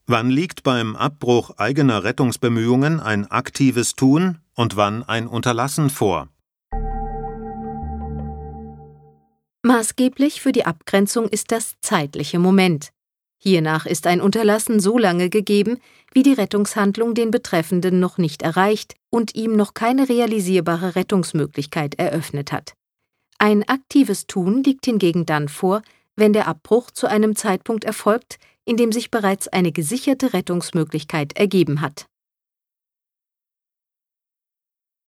Wann liegt beim Abbruch eigener Rettungsbemühungen ein aktives Tun und wann ein Unterlassen vor? Maßgeblich für die Abgrenzung ist das zeitliche Moment. Hiernach ist ein Unterlassen so lange gegeben, wie die Rettungshandlung den Betreffenden noch nicht erreicht und ihm noch keine realisierbare Rettungsmöglichkeit eröffnet hat. Ein aktives Tun liegt hingegen dann vor, wenn der Abbruch zu einem Zeitpunkt erfolgt, in dem sich bereits eine gesicherte Rettungsmöglichkeit ergeben hat.